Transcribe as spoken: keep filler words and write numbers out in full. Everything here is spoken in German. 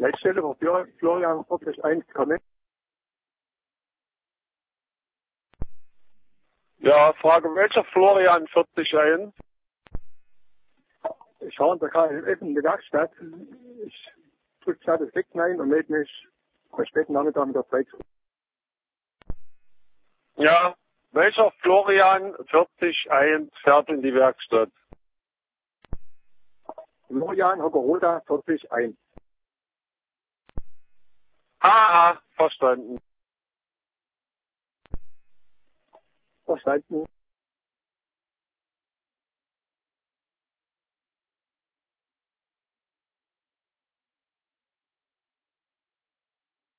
Leitstelle von Flor- Florian vierzig eins kommen. Ja, Frage, welcher Florian vierzig eins? Ich war da gerade eben in der Werkstatt. Ich drücke gerade das Deck rein und melde mich am späten Nachmittag mit der Zeit. Ja, welcher Florian vierzig eins fährt in die Werkstatt? Florian Hogoroda vierzig eins. Ah, verstanden. Verstanden.